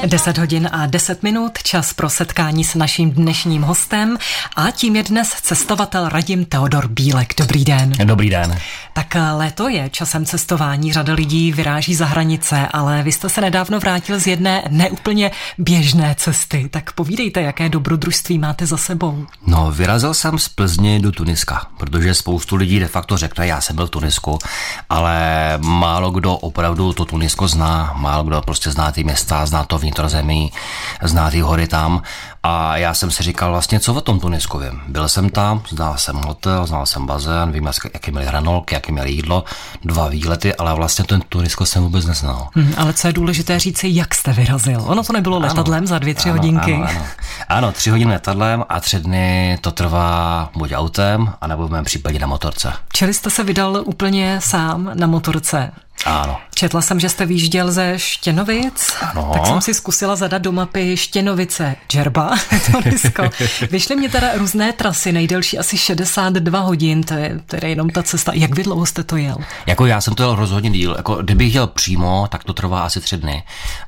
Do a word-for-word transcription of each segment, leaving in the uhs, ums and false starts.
deset hodin a deset minut, čas pro setkání s naším dnešním hostem a tím je dnes cestovatel Radim Teodor Bílek. Dobrý den. Dobrý den. Tak léto je časem cestování, řada lidí vyráží za hranice, ale vy jste se nedávno vrátil z jedné neúplně běžné cesty. Tak povídejte, jaké dobrodružství máte za sebou. No, vyrazil jsem z Plzně do Tuniska, protože spoustu lidí de facto řekne, já jsem byl v Tunisku, ale málo kdo opravdu to Tunisko zná, málo kdo prostě zná ty města, zná to vnitrozemí, zná ty hory tam. A já jsem si říkal vlastně, co o tom Tunisku vím. Byl jsem tam, znal jsem hotel, znal jsem bazén, vím, jaké měli hranolky, jaké měli jídlo, dva výlety, ale vlastně ten Tunisko jsem vůbec neznal. Hmm, ale co je důležité říci, jak jste vyrazil? Ono to nebylo ano, letadlem za dvě, tři ano, hodinky. Ano, ano. ano, tři hodiny letadlem a tři dny to trvá buď autem, anebo v mém případě na motorce. Čili jste se vydal úplně sám na motorce? Ano. Četla jsem, že jste vyjížděl ze Štěnovic, ano. Tak jsem si zkusila zadat do mapy Štěnovice Džerba, Tunisko. Vyšly mě teda různé trasy, nejdelší asi šedesát dva hodin, to je tedy jenom ta cesta. Jak vy dlouho jste to jel? Jako já jsem to jel rozhodně díl, jako kdybych jel přímo, tak to trvá asi tři dny,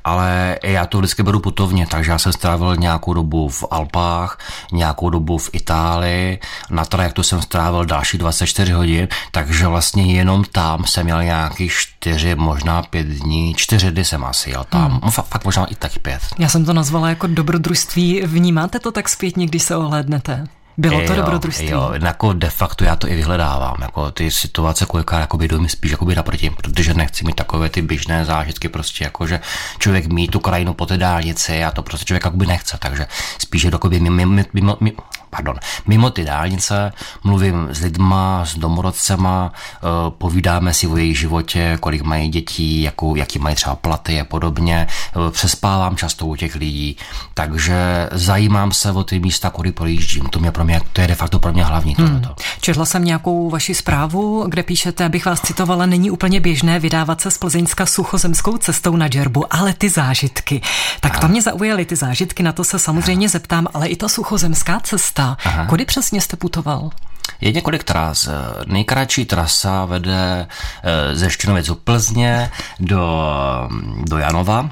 ale já to vždycky beru putovně, takže já jsem strávil nějakou dobu v Alpách, nějakou dobu v Itálii, na trajektu jsem strávil další dvacet čtyři hodin, takže vlastně jenom tam jsem měl nějaký čtyři, možná pět dní, čtyři dny jsem asi jel tam, hmm. no, fakt, fakt možná i taky pět. Já jsem to nazvala jako dobrodružství, vnímáte to tak zpětně, když se ohlédnete? Bylo to jo, dobrodružství? Jo, jako de facto já to i vyhledávám, jako ty situace kolikrát jakoby jdou mi spíš jakoby naproti, protože nechci mít takové ty běžné zážitky prostě jako, že člověk mít tu krajinu po té dálnici a to prostě člověk jakoby nechce, takže spíš je jakoby mimo, mimo, mimo, pardon, mimo ty dálnice, mluvím s lidma, s domorodcema, povídáme si o jejich životě, kolik mají dětí, jakou, jaký mají třeba platy a podobně, přespávám často u těch lidí, takže zajímám se o ty místa, kudy projíždím, to mě pro mě, to je de facto pro mě hlavní tohleto. Hmm. Četla jsem nějakou vaši zprávu, kde píšete, abych vás citovala, není úplně běžné vydávat se z Plzeňska suchozemskou cestou na Džerbu, ale ty zážitky. Tak to mě zaujaly ty zážitky, na to se samozřejmě zeptám, ale i ta suchozemská cesta. Aha. Kudy přesně jste putoval? Je několik tras. Nejkratší trasa vede ze Štěnovic do Plzně do, do Janova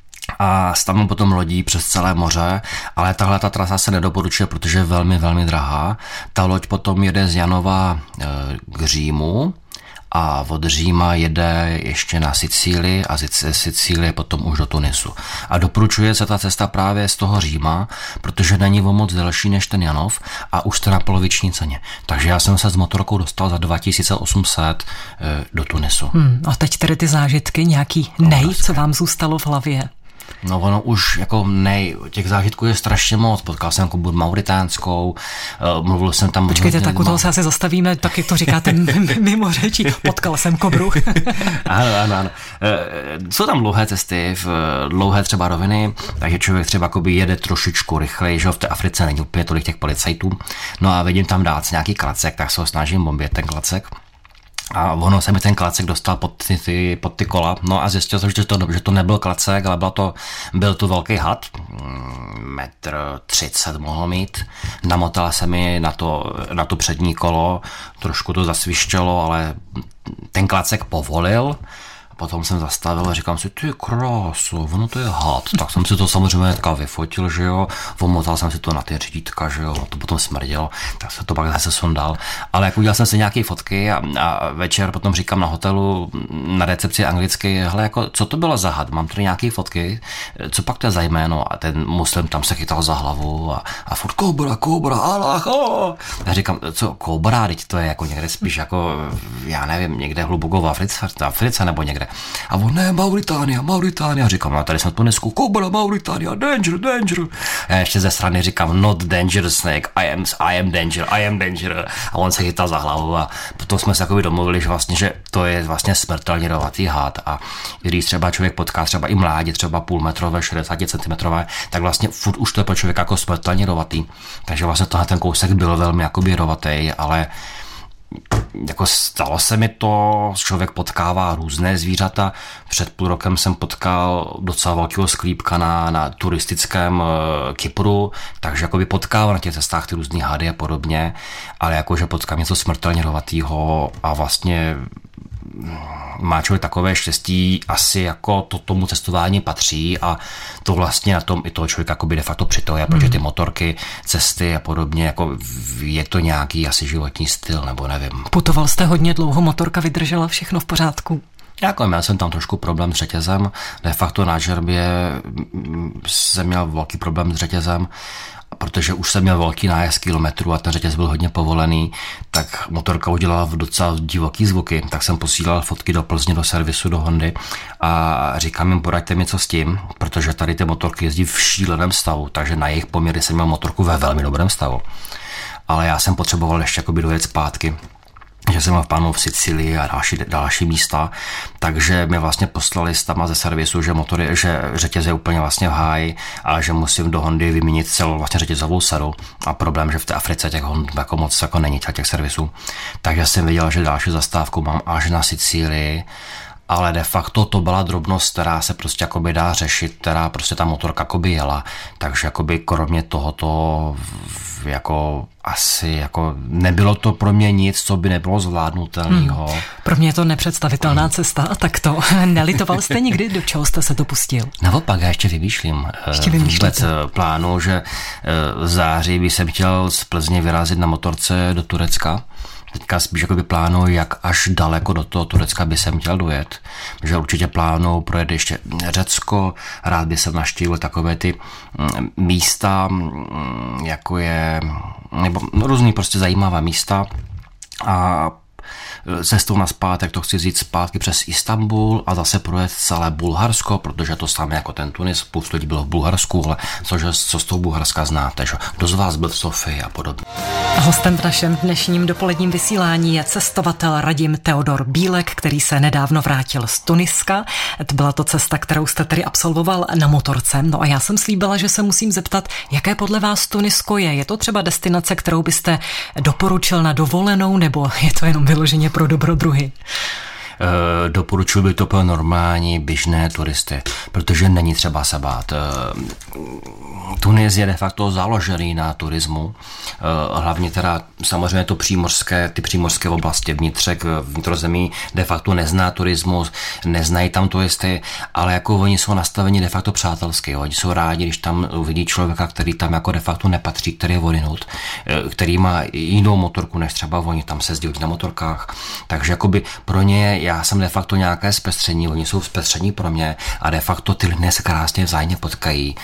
a stavím potom lodí přes celé moře, ale tahle ta trasa se nedoporučuje, protože je velmi, velmi drahá. Ta loď potom jede z Janova k Římu a od Říma jede ještě na Sicílii a z Sicílie potom už do Tunisu. A doporučuje se ta cesta právě z toho Říma, protože není o moc delší než ten Janov a už jste na poloviční ceně. Takže já jsem se s motorkou dostal za dva tisíce osm set do Tunisu. Hmm, a teď tedy ty zážitky, nějaký nej, co vám zůstalo v hlavě? No ono už jako nej, těch zážitků je strašně moc. Potkal jsem jako Mauritánskou, mluvil jsem tam... Počkejte, tak u toho se asi zastavíme, tak jak to říkáte mimo řečí. Potkal jsem kobru. ano, ano, ano. Jsou tam dlouhé cesty, dlouhé třeba roviny, takže člověk třeba jede trošičku rychleji, že v té Africe není úplně tolik těch policajtů. No a vidím tam dát nějaký klacek, tak se ho snažím bombit ten klacek. A ono se mi ten klacek dostal pod ty, ty, pod ty kola, no a zjistil jsem, že to, že to nebyl klacek, ale byl to, byl to velký had, metr třicet mohl mít, namotala se mi na to, na to přední kolo, trošku to zasvištělo, ale ten klacek povolil. Potom jsem zastavil a říkám si, ty krásu, ono to je had. Tak jsem si to samozřejmě taká vyfotil, že jo, omotal jsem si to na ty řídítka, že jo, to potom smrdělo, tak se to pak zase sundal. Ale jako udělal jsem si nějaké fotky a, a večer potom říkám na hotelu, na recepci anglicky, hele, jako, co to bylo za had, mám tady nějaké fotky, co pak to je za jméno? A ten muslim tam se chytal za hlavu a, a furt kobra, kobra, Allah, oh. A říkám, co, kobra, teď to je jako někde spíš jako, já nevím, někde hluboko v Africe, v Africe nebo někde. A on, ne, Mauritánia, Mauritánia. Říkám, no tady jsem v Tunisku, kobra, Mauritánia, danger, danger. Já ještě ze strany říkám, not danger, snake, I am, I am danger, I am danger. A on se chytal za hlavu a potom jsme se jakoby domluvili, že vlastně, že to je vlastně smrtelně rovatý had. A když třeba člověk potká třeba i mládě, třeba půlmetrové, šedesát centimetrové, tak vlastně furt už to je pro člověka jako smrtelně rovatý. Takže vlastně tohle ten kousek byl velmi jakoby rovatý, ale jako stalo se mi to, člověk potkává různé zvířata. Před půl rokem jsem potkal docela velkého sklípka na, na turistickém e, Kypru, takže jakoby potkávám na těch cestách ty různý hady a podobně, ale jakože potkám něco smrtelně rovatýho a vlastně má člověk takové štěstí, asi jako to tomu cestování patří a to vlastně na tom i toho člověka jakoby de facto přitoje, protože ty motorky, cesty a podobně, jako je to nějaký asi životní styl, nebo nevím. Putoval jste hodně dlouho, motorka vydržela, všechno v pořádku? Jako měl jsem tam trošku problém s řetězem, de facto na žerbě jsem měl velký problém s řetězem, protože už jsem měl velký nájezd kilometrů a ten řetěz byl hodně povolený, tak motorka udělala v docela divoký zvuky, tak jsem posílal fotky do Plzně, do servisu, do Hondy a říkám jim, poraďte mi co s tím, protože tady ty motorky jezdí v šíleném stavu, takže na jejich poměry jsem měl motorku ve velmi dobrém stavu. Ale já jsem potřeboval ještě jakoby dojet zpátky, že jsem měl v plánu v Sicílii a další, další místa, takže mi vlastně poslali stama ze servisu, že motory, že řetěz je úplně vlastně v háji, ale že musím do Hondy vyměnit celou vlastně řetězovou sadu a problém, že v té Africe těch Hond jako moc jako není těch servisů. Takže jsem viděl, že další zastávku mám až na Sicílii, ale de facto to byla drobnost, která se prostě jakoby dá řešit, která prostě ta motorka jakoby jela, takže jakoby kromě tohoto jako asi jako nebylo to pro mě nic, co by nebylo zvládnutelného. Hmm. Pro mě je to nepředstavitelná cesta a tak to. Nelitoval jste nikdy, do čeho jste se to pustil? Naopak, já ještě vymýšlím ještě vůbec plánu, že v září bych jsem chtěl z Plzně vyrazit na motorce do Turecka. Teďka spíš jakoby plánu, jak až daleko do toho Turecka by jsem chtěl dojet. Že určitě plánu projet ještě Řecko, rád by jsem navštívil takové ty místa, jako je, nebo různý prostě zajímavá místa a cestou na zpátek to chci říct zpátky přes Istanbul a zase projet celé Bulharsko, protože to samé jako ten Tunis, spoustu lidí bylo v Bulharsku, ale cože, co z toho Bulharska znáte, že? Kdo z vás byl v Sofii a podobně. Hostem v našem dnešním dopoledním vysílání je cestovatel Radim Teodor Bílek, který se nedávno vrátil z Tuniska. Byla to cesta, kterou jste tedy absolvoval na motorce. No a já jsem slíbila, že se musím zeptat, jaké podle vás Tunisko je. Je to třeba destinace, kterou byste doporučil na dovolenou, nebo je to jenom vyloženě pro dobrodruhy? E, doporučuji by to pro normální, běžné turisty, protože není třeba se bát. E, Tunis je de facto založený na turismu, e, hlavně teda samozřejmě to přímořské, ty přímořské oblasti, vnitřek, vnitrozemí de facto nezná turismus, neznají tam turisty, ale jako oni jsou nastaveni de facto přátelsky, oni jsou rádi, když tam uvidí člověka, který tam jako de facto nepatří, který je odinut, e, který má jinou motorku než třeba oni, tam se jezdí na motorkách, takže jakoby pro ně já jsem de facto nějaké zpestření, oni jsou zpestření pro mě a de facto ty lidé se krásně vzájemně potkají.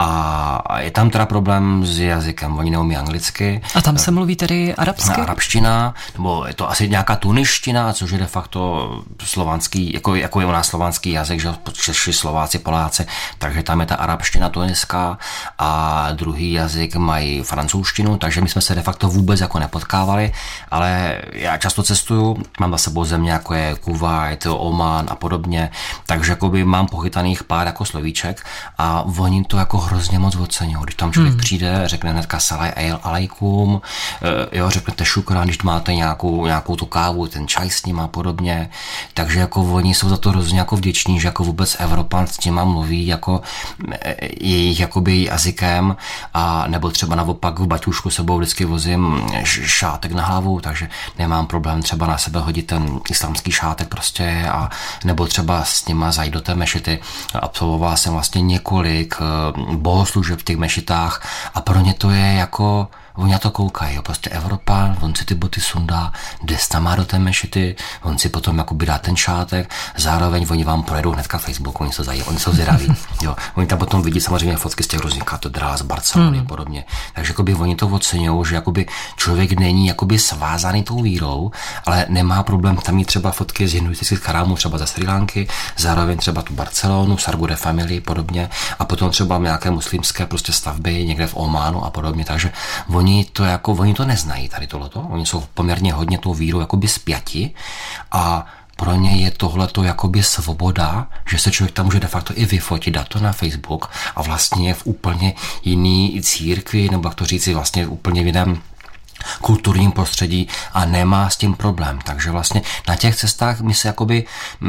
A je tam teda problém s jazykem, oni neumí anglicky. A tam se mluví tedy arabsky? Arabština, nebo je to asi nějaká tuniština, což je de facto slovanský, jako, jako je u nás slovanský jazyk, že Češi, Slováci, Poláci, takže tam je ta arabština tuniská a druhý jazyk mají francouzštinu, takže my jsme se de facto vůbec jako nepotkávali, ale já často cestuju, mám za sebou země, jako je Kuwait, Oman a podobně, takže jakoby mám pochytaných pár jako slovíček a oni to jako hrozně moc oceňují. Když tam člověk hmm. přijde, řekne hnedka salaj alaikum, jo, řeknete šukran, když máte nějakou, nějakou tu kávu, ten čaj s ním a podobně, takže jako oni jsou za to hrozně jako vděční, že jako vůbec Evropan s těma mluví jako jejich jakoby jazykem a nebo třeba naopak v baťušku sebou vždycky vozím šátek na hlavu, takže nemám problém třeba na sebe hodit ten islámský šátek prostě a nebo třeba s nima zajít do té mešity. Absolvoval jsem vlastně několik bohoslužeb v těch mešitách a pro ně to je jako oni na to koukají, jo. Prostě Evropa, on si ty boty sundá, jde s tam do té mešity, on si potom jakoby dá ten šátek, zároveň oni vám projedou hnedka Facebook, oni se zají, oni jsou zvědaví, jo. Oni tam potom vidí samozřejmě fotky z těch různých katedrál z Barcelony hmm. a podobně. Takže jakoby oni to oceňují, že jakoby člověk není jakoby svázaný tou vírou, ale nemá problém tam mít třeba fotky z hinduistických chrámů, třeba ze Srí Lanky, zároveň třeba tu Barcelonu, Sargu de Family podobně a potom třeba nějaké muslimské prostě stavby někde v Ománu a podobně, takže oni to jako, oni to neznají tady tohleto, oni jsou poměrně hodně tou vírou jakoby spjati a pro ně je tohleto jakoby svoboda, že se člověk tam může de facto i vyfotit, dát to na Facebook a vlastně je v úplně jiný církvi, nebo jak to říci, vlastně v úplně jiném kulturním prostředí a nemá s tím problém. Takže vlastně na těch cestách my se jakoby,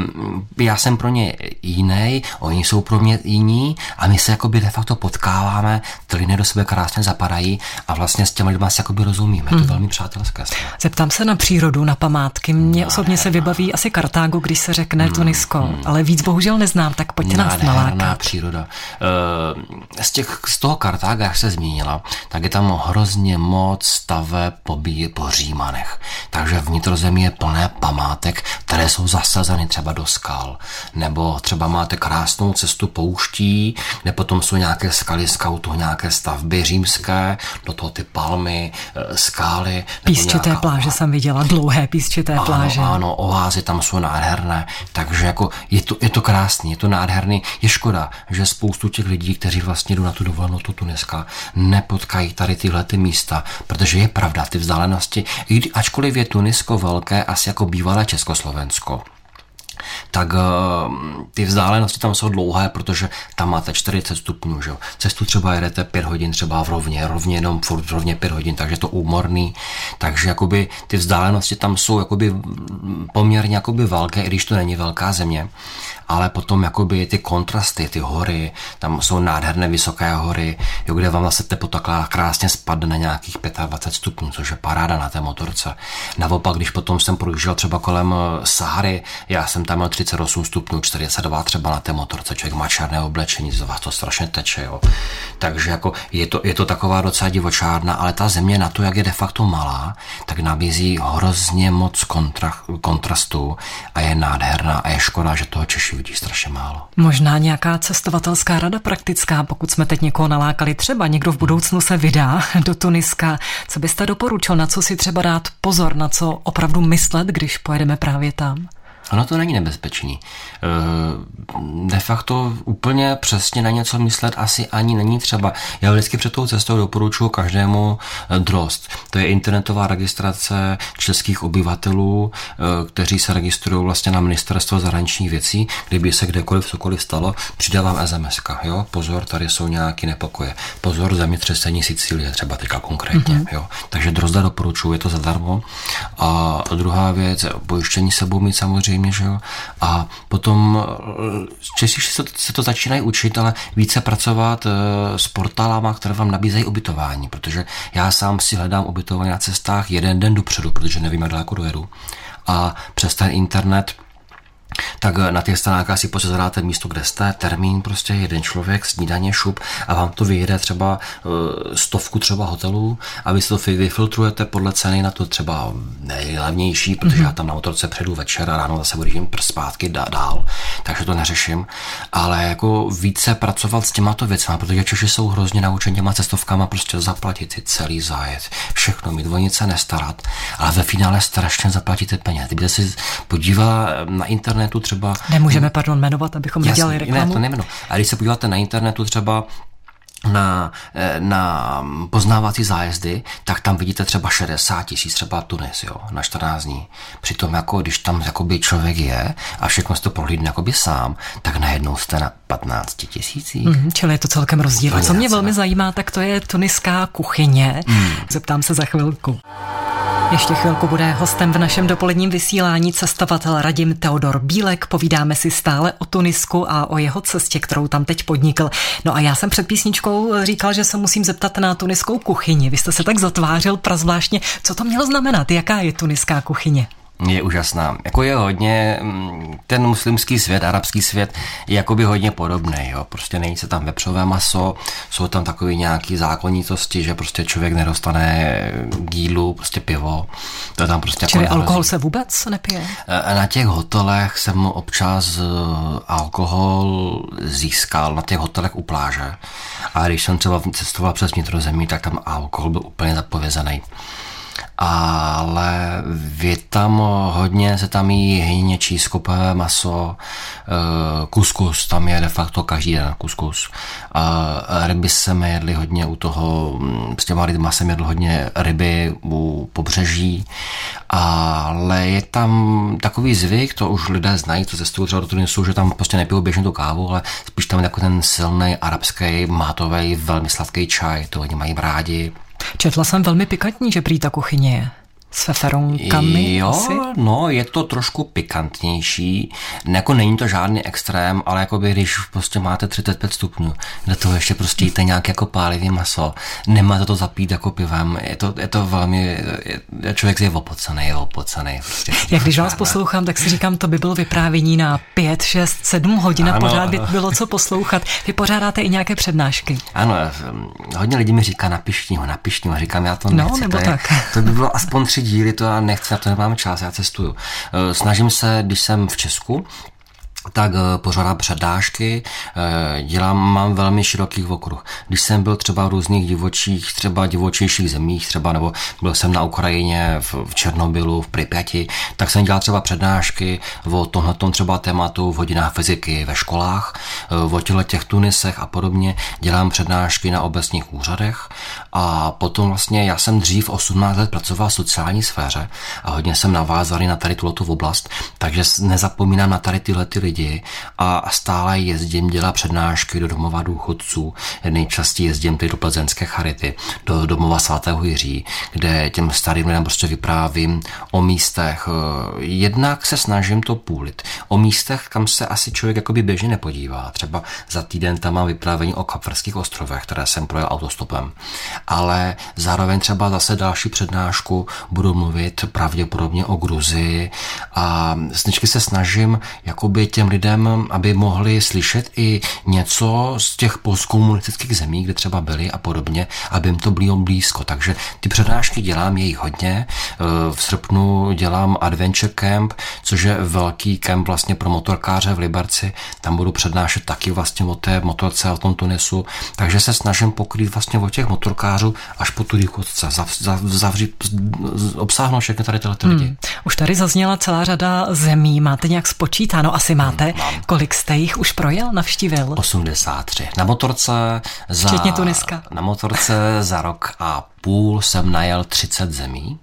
já jsem pro ně jiný, oni jsou pro mě jiní a my se jakoby de facto potkáváme, ty lidé do sebe krásně zapadají a vlastně s těmi lidmi se jakoby rozumíme. Hmm. Je to velmi přátelské. Zeptám se na přírodu, na památky. Mně osobně se vybaví asi Kartágo, když se řekne hmm. Tunisko, hmm. ale víc bohužel neznám, tak pojďte nás nalákat. Příroda. Z, těch, z toho Kartága, jak se zmínila, tak je tam hrozně moc staveb pobíje po Římanech. Takže vnitrozemí je plné památek, které jsou zasazeny třeba do skal. Nebo třeba máte krásnou cestu pouští, kde potom jsou nějaké skaly skautu, nějaké stavby římské, do toho ty palmy, skály. Písčité nějaká... pláže jsem viděla, dlouhé písčité ano, pláže. Ano, oázy tam jsou nádherné. Takže jako je to, je to krásný, je to nádherný. Je škoda, že spoustu těch lidí, kteří vlastně jdou na tu dovolenou do Tuniska, nepotkají tady tyhle ty místa, protože je pravda, ty vzdálenosti, i ačkoliv je Tunisko velké, asi jako bývalé Československo, tak ty vzdálenosti tam jsou dlouhé, protože tam máte čtyřicet stupňů, že jo. Cestu třeba jedete pět hodin třeba v rovně, rovně jenom furt rovně pět hodin, takže je to úmorný, takže jakoby ty vzdálenosti tam jsou jakoby poměrně jakoby velké, i když to není velká země, ale potom jakoby ty kontrasty, ty hory, tam jsou nádherné vysoké hory, jo, kde vám zase teplota krásně spadne na nějakých dvacet pět stupňů, což je paráda na té motorce. Naopak, když potom jsem projížděl třeba kolem Sahary, já jsem tam měl třicet osm stupňů, čtyřicet dva třeba na té motorce, člověk má černé oblečení, z vás to strašně teče, jo. Takže jako je to, je to taková docela divočárna, ale ta země na to, jak je de facto malá, tak nabízí hrozně moc kontra, kontrastů a je nádherná a je škoda, že toho Češi vidí strašně málo. Možná nějaká cestovatelská rada praktická, pokud jsme teď někoho nalákali, třeba někdo v budoucnu se vydá do Tuniska. Co byste doporučil, na co si třeba dát pozor, na co opravdu myslet, když pojedeme právě tam? Ono to není nebezpečný. De facto úplně přesně na něco myslet asi ani není třeba. Já vždycky před tou cestou doporučuji každému Drozd. To je internetová registrace českých obyvatelů, kteří se registrují vlastně na ministerstvo zahraničních věcí. Kdyby se kdekoliv cokoliv stalo, přidávám es em eska. Jo? Pozor, tady jsou nějaké nepokoje. Pozor, zemětřesení Sicílie, třeba teďka konkrétně. Mm-hmm. Jo? Takže Drozda doporučuji, je to zadarmo. A druhá věc, pojištění sebou mít samozřejmě, že jo? A potom Češi se to, se to začínají učit, ale více pracovat s portálama, které vám nabízejí ubytování, protože já sám si hledám ubytování na cestách jeden den dopředu, protože nevím, jak daleko dojedu. A přes ten internet tak na těch stránkách si pořádáte místo, kde jste, termín, prostě jeden člověk, snídaně, šup a vám to vyjede třeba stovku třeba hotelů a vy si to vyfiltrujete podle ceny na to třeba nejlevnější, protože mm-hmm. já tam na motorce přejdu večer a ráno zase budím zpátky dál, takže to neřeším, ale jako více pracovat s těmato věcmi, protože Češi jsou hrozně naučeni těma cestovkama prostě zaplatit si celý zájet, všechno mít, o nic se nestarat, ale ve finále strašně zaplatíte peněz. Kdybyste si podívala na internet tu třeba... Nemůžeme, pardon, jmenovat, abychom nedělali reklamu. Ne, to nejmenu. A když se podíváte na internetu třeba na, na poznávací zájezdy, tak tam vidíte třeba šedesát tisíc, třeba Tunis, jo, na čtrnáct dní. Přitom jako, když tam jakoby člověk je a všechno se to prohlídne jakoby sám, tak najednou jste na patnáct tisících. Mm, čili je to celkem rozdíl. A co mě velmi zajímá, tak to je tuniská kuchyně. Mm. Zeptám se za chvilku. Ještě chvilku bude hostem v našem dopoledním vysílání cestovatel Radim Teodor Bílek. Povídáme si stále o Tunisku a o jeho cestě, kterou tam teď podnikl. No a já jsem před písničkou říkal, že se musím zeptat na tuniskou kuchyni. Vy jste se tak zatvářil prazvláštně. Co to mělo znamenat? Jaká je tuniská kuchyně? Je úžasná. Jako je hodně, ten muslimský svět, arabský svět je jakoby hodně podobný, jo. Prostě není se tam vepřové maso, jsou tam takové nějaké zákonitosti, že prostě člověk nedostane k jídlu, prostě pivo. To je tam prostě Čili jako alkohol se vůbec nepije? Na těch hotelech jsem občas alkohol získal, na těch hotelech u pláže. A když jsem třeba cestoval přes vnitrozemí, tak tam alkohol byl úplně zapovězený. Ale je tam hodně, se tam jí hněčí, skopé maso, kuskus, tam je de facto každý den kuskus. Ryby jsme jedli hodně u toho, s těma rybama jsem jedl hodně ryby u pobřeží, ale je tam takový zvyk, to už lidé znají, co cestují třeba do Tunisu, že tam prostě nepijou běžně tu kávu, ale spíš tam je jako ten silný arabský, mátový, velmi sladký čaj, to oni mají rádi. Četla jsem velmi pikantní, že prý ta kuchyně je. S feferonkami jo, asi? No, je to trošku pikantnější. Jako není to žádný extrém, ale jakoby, když prostě máte třicet pět stupňů, do toho ještě prostě jíte nějak jako pálivý maso, nemáte to zapít jako pivem, je to, je to velmi, je, člověk je opocený, je opocený. Prostě, Jak když vás poslouchám, tak si říkám, to by bylo vyprávění na pět, šest, sedm hodin a pořád by bylo co poslouchat. Vy pořádáte i nějaké přednášky. Ano, hodně lidí mi říká napišní ho, napišní ho, říkám, já to no, nechci. Nebo to, tak. Je, to by bylo aspoň tři díly, to já nechci, na to nemám čas, já cestuju. Snažím se, když jsem v Česku, tak pořádám přednášky, dělám, mám velmi široký okruh. Když jsem byl třeba v různých divočích, třeba divočejších zemích, třeba nebo byl jsem na Ukrajině, v, v Černobylu, v Pripyati, tak jsem dělal třeba přednášky o tomhletom třeba tématu v hodinách fyziky ve školách, o těchto těch Tunisech a podobně. Dělám přednášky na obecních úřadech a potom vlastně já jsem dřív osmnáct let pracoval v sociální sféře a hodně jsem navázal na tady tuhletu oblast, takže nezapomínám na tady tyhle ty lidi a stále jezdím dělat přednášky do domova důchodců. Nejčastěji jezdím tady do Plzeňské Charity, do domova svatého Jiří, kde těm starým lidem prostě vyprávím o místech. Jednak se snažím to půlit. O místech, kam se asi člověk jakoby běžně nepodívá. Třeba za týden tam mám vyprávění o Kapverdských ostrovech, které jsem projel autostopem. Ale zároveň třeba zase další přednášku budu mluvit pravděpodobně o Gruzii a sničky se snažím jakoby těm lidem, aby mohli slyšet i něco z těch postkomunistických zemí, kde třeba byli a podobně, aby jim to bylo blízko. Takže ty přednášky dělám, je jich hodně. V srpnu dělám Adventure Camp, což je velký kemp vlastně pro motorkáře v Liberci. Tam budu přednášet taky vlastně o té motorce a o tom Tunisu. Takže se snažím pokrýt vlastně o těch motorkářů až po tu důchodce. Zavřít, obsáhnout všechny tady tyhle lidi. Hmm. Už tady zazněla celá řada zemí. Máte nějak spočítáno? Asi máte. Hmm, mám. Kolik jste jich už projel, navštívil? osmdesát tři. Na motorce za... Včetně Tuniska. Na motorce za rok a půl jsem najel třicet zemí,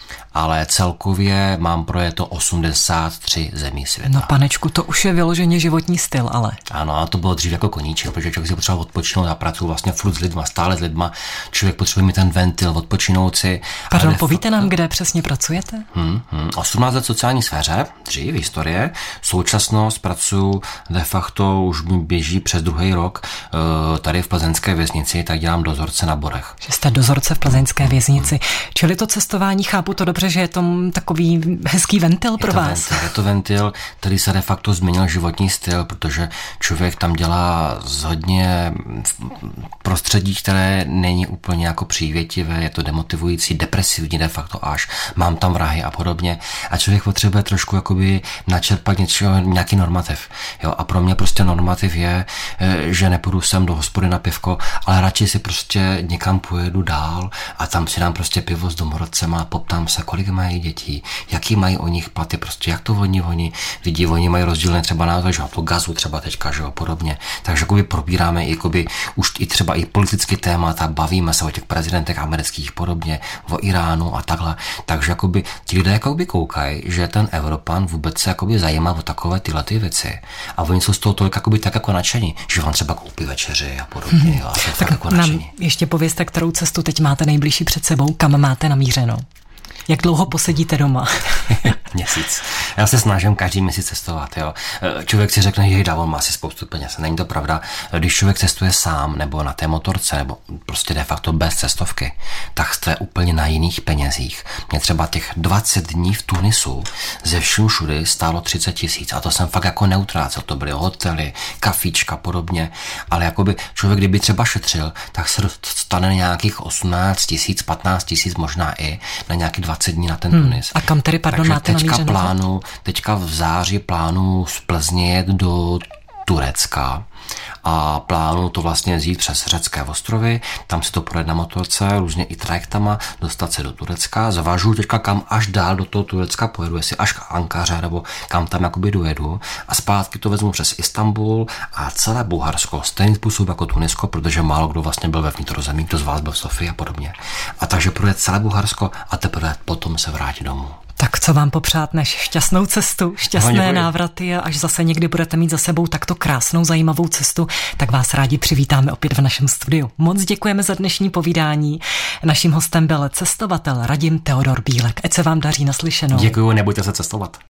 ale celkově mám projeto osmdesát tři zemí světa. No panečku, to už je vyloženě životní styl, ale. Ano, a to bylo dřív jako koníček, protože člověk si potřeboval odpočinout a pracuji vlastně furt s lidma, stále s lidma. Člověk potřebuje mít ten ventil, odpočinout si. Pardon, povíte nám, kde přesně pracujete? Hmm, hmm. osmnáct let v sociální sféře, dřív historie, současnost pracuji de facto, už mi běží přes druhý rok tady v plzeňské věznici, tak dělám dozorce na Borech. Že jste dozorce v plzeňské věznici. Čili to cestování, chápu to dobře, že je to takový hezký ventil pro je to vás. Ventil, je to ventil, který se de facto změnil životní styl, protože člověk tam dělá z hodně prostředí, které není úplně jako přívětivé, je to demotivující, depresivní de facto až, mám tam vrahy a podobně a člověk potřebuje trošku jakoby načerpat něčeho, nějaký normativ. Jo? A pro mě prostě normativ je, že nepůjdu sem do hospody na pivko, ale radši si prostě někam pojedu dál a tam si dám prostě pivo s domorodcema a poptám se, kolik mají dětí, jaký mají o nich platy, prostě jak to oni, oni lidi, oni mají rozdílné třeba názor, že to gazu třeba teďka, že jo, podobně. Takže jakoby probíráme jakoby už i třeba i politický témata, bavíme se o těch prezidentech amerických podobně, o Iránu a takhle. Takže jakoby ti lidé jakoby koukají, že ten Evropan vůbec se jakoby zajímá o takové tyhle ty věci. A oni jsou z toho tolik jakoby tak jako nadšení, že vám třeba koupí večeři a podobně. Hmm. Jo, a tak jako nám ještě povězte, kterou cestu teď máte nejbližší před sebou, kam máte namířeno. Jak dlouho posedíte doma? Měsíc. Já se snažím každý měsíc cestovat. Jo. Člověk si řekne, že dá, on má si spoustu peněz. Není to pravda. Když člověk cestuje sám, nebo na té motorce, nebo prostě de facto bez cestovky, tak jste úplně na jiných penězích. Mě třeba těch dvacet dní v Tunisu ze všem všudy stálo třicet tisíc. A to jsem fakt jako neutrácel. To byly hotely, kafíčka, podobně. Ale jakoby člověk, kdyby třeba šetřil, tak se dostane nějakých osmnáct tisíc, patnáct tisíc možná i na nějaký dvacet dní na ten hmm. Tunis. A kam tedy, pardon, takže máte teďka namířeno? plánu, teďka v září plánu z Plzně jet do Turecka a plánu to vlastně jít přes řecké ostrovy, tam si to projet na motorce, různě i trajektama, dostat se do Turecka, zavažuji teďka kam až dál do toho Turecka pojedu, jestli až k Ankaře, nebo kam tam jakoby dojedu a zpátky to vezmu přes Istanbul a celé Bulharsko, stejný způsob jako Tunisko, protože málo kdo vlastně byl ve vnitrozemí, kdo z vás byl v Sofii a podobně. A takže projet celé Bulharsko a teprve potom se vrátit domů. Tak co vám popřát než šťastnou cestu, šťastné no, návraty a až zase někdy budete mít za sebou takto krásnou, zajímavou cestu, tak vás rádi přivítáme opět v našem studiu. Moc děkujeme za dnešní povídání. Naším hostem byl cestovatel Radim Teodor Bílek. Ať se vám daří, naslyšenou. Děkuju, nebojte se cestovat.